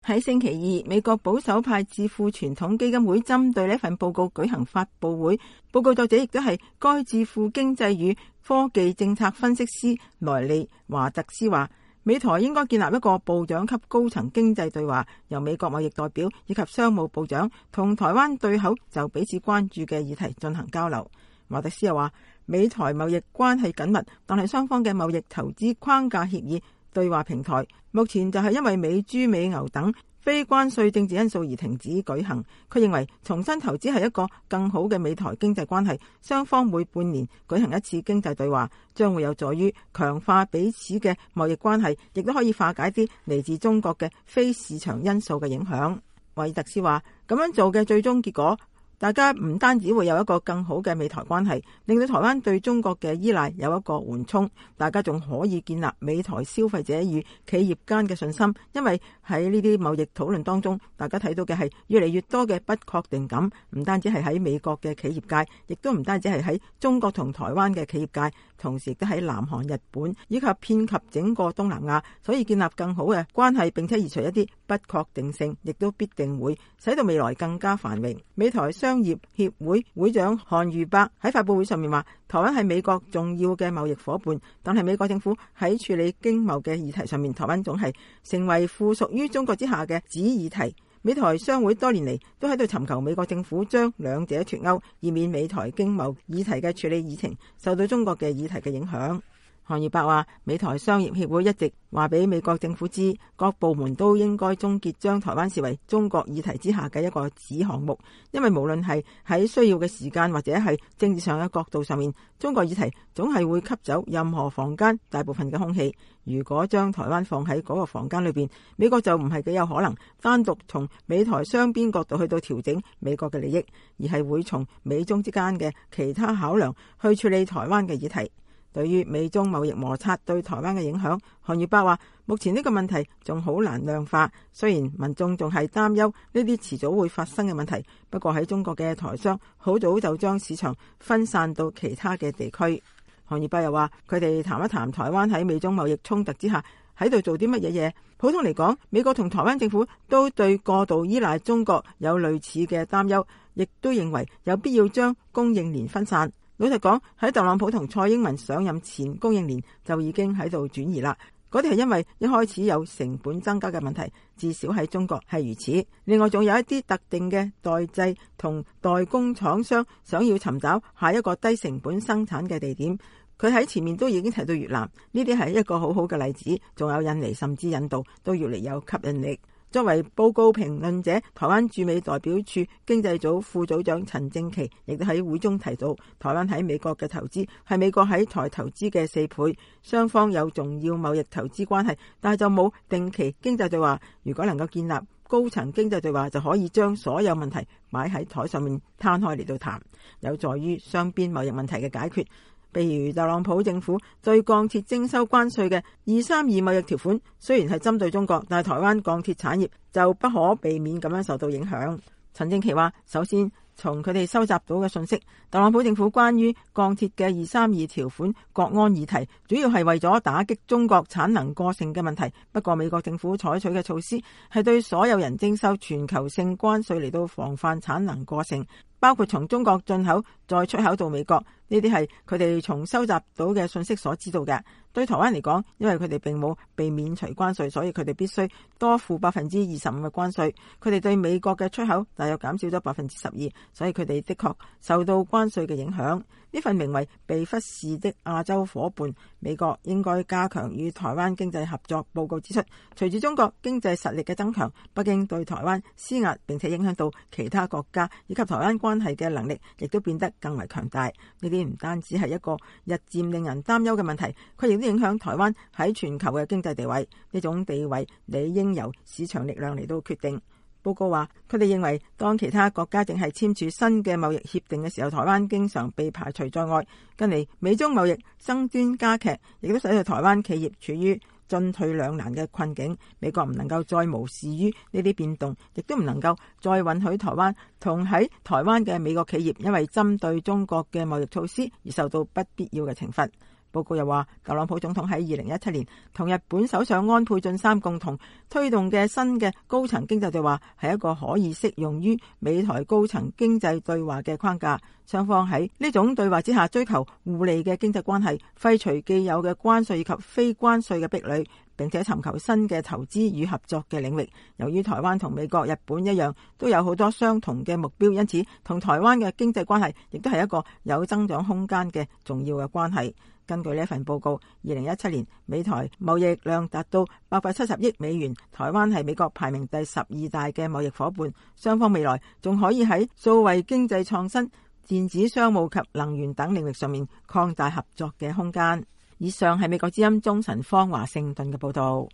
喺星期二，美國保守派智庫傳統基金會針對呢份報告舉行發佈會。報告作者亦都係該智庫經濟與科技政策分析師萊利華特斯話，美台應該建立一個部長級高層經濟對話，由美國貿易代表以及商務部長同台灣對口就彼此關注嘅議題進行交流。華特斯又話，美台貿易關係緊密，但係雙方嘅貿易投資框架協議對話平台目前就係因為美豬美牛等非關稅政治因素而停止舉行。佢認為重新投資係一個更好嘅美台經濟關係，雙方每半年舉行一次經濟對話，將會有助於強化彼此嘅貿易關係，亦都可以化解啲嚟自中國嘅非市場因素嘅影響。韋特斯話，咁樣做嘅最終結果，大家唔單止會有一個更好嘅美台關係，令到台灣對中國嘅依賴有一個緩衝，大家仲可以建立美台消費者與企業間嘅信心，因為喺呢啲貿易討論當中，大家睇到嘅係越嚟越多嘅不確定感，唔單止係喺美國嘅企業界，亦都唔單止係喺中國同台灣嘅企業界，同時亦都喺南韓、日本以及遍及整個東南亞，所以建立更好嘅關係，並且移除一啲不確定性，亦都必定會使到未來更加繁榮。美台商業協會會長韓如伯喺發佈會上面話，台灣係美國重要嘅貿易夥伴，但係美國政府喺處理經貿嘅議題上面，台灣總係成為附屬於中國之下嘅子議題。美台商會多年嚟都喺度尋求美國政府將兩者脫鈎，以免美台經貿議題嘅處理議程受到中國嘅議題嘅影響。韓義伯話，美台商業協會一直話俾美國政府知，各部門都應該終結將台灣視為中國議題之下嘅一個子項目，因為無論係喺需要嘅時間或者係政治上嘅角度上面，中國議題總係會吸走任何房間大部分嘅空氣。如果將台灣放喺嗰個房間裏邊，美國就唔係幾有可能單獨從美台雙邊角度去到調整美國嘅利益，而係會從美中之間嘅其他考量去處理台灣嘅議題。對於美中貿易摩擦對台灣嘅影響，韓義伯話，目前呢個問題仲好難量化，雖然民眾仲係擔憂呢啲遲早會發生嘅問題，不過喺中國嘅台商好早就將市場分散到其他嘅地區。韓義伯又話，佢哋談一談台灣喺美中貿易衝突之下喺度做啲乜嘢嘢。普通嚟講，美國同台灣政府都對過度依賴中國有類似嘅擔憂，亦都認為有必要將供應鏈分散。老實講，喺特朗普同蔡英文上任前，供應鏈就已經喺度轉移啦。嗰啲係因為一開始有成本增加嘅問題，至少喺中國係如此。另外仲有一啲特定嘅代製同代工廠商想要尋找下一個低成本生產嘅地點。佢喺前面都已經提到越南，呢啲係一個好好嘅例子，仲有印尼甚至印度都越嚟有吸引力。作為報告評論者，台灣駐美代表處經濟組副組長陳正奇亦都喺會中提到，台灣喺美國嘅投資係美國喺台投資嘅4倍，雙方有重要貿易投資關係，但係就冇定期經濟對話。如果能夠建立高層經濟對話，就可以將所有問題擺喺台上面攤開嚟到談，有助於雙邊貿易問題嘅解決。譬如特朗普政府對鋼鐵徵收關稅嘅232貿易條款，雖然係針對中國，但係台灣鋼鐵產業就不可避免咁樣受到影響。陳正奇話，首先從佢哋收集到嘅信息，特朗普政府關於鋼鐵嘅232條款國安議題，主要係為咗打擊中國產能過剩嘅問題。不過美國政府採取嘅措施係對所有人徵收全球性關稅嚟到防範產能過剩，包括從中國進口再出口到美國。呢啲係佢哋從收集到嘅信息所知道嘅。對台灣嚟講，因為佢哋並冇被免除關稅，所以佢哋必須多付25%嘅關稅。佢哋對美國嘅出口大約減少咗12%，所以佢哋的確受到關稅嘅影響。呢份名為被忽視的亞洲夥伴，美國應該加強與台灣經濟合作報告指出，隨住中國經濟實力嘅增強，北京對台灣施壓並且影響到其他國家以及台灣關係嘅能力，亦都變得更為強大。呢啲唔單止係一個日漸令人擔憂嘅問題，佢亦都影響台灣喺全球嘅經濟地位。呢種地位理應由市場力量嚟到決定。報告話，佢哋認為當其他國家正係簽署新嘅貿易協定嘅時候，台灣經常被排除在外。近嚟美中貿易爭端加劇，亦都使到台灣企業處於進退兩難嘅困境。美國唔能夠再無視於呢啲變動，亦都唔能夠再允許台灣同喺台灣嘅美國企業因為針對中國嘅貿易措施而受到不必要嘅懲罰。 報告又話，特朗普總統喺2017年同日本首相安倍晉三共同推動嘅新嘅高層經濟對話係一個可以適用於美台高層經濟對話嘅框架。雙方喺呢種對話之下追求互利嘅經濟關係，廢除既有嘅關稅以及非關稅嘅壁壘，並且尋求新嘅投資與合作嘅領域。由於台灣同美國、日本一樣都有好多相同嘅目標，因此同台灣嘅經濟關係亦都係一個有增長空間嘅重要嘅關係。根據呢份報告，2017年美台貿易量達到870億美元，台灣係美國排名第12大嘅貿易夥伴。雙方未來仲可以喺數位經濟創新、電子商務及能源等領域上面擴大合作嘅空間。以上係美國之音鍾晨芳華盛頓嘅報道。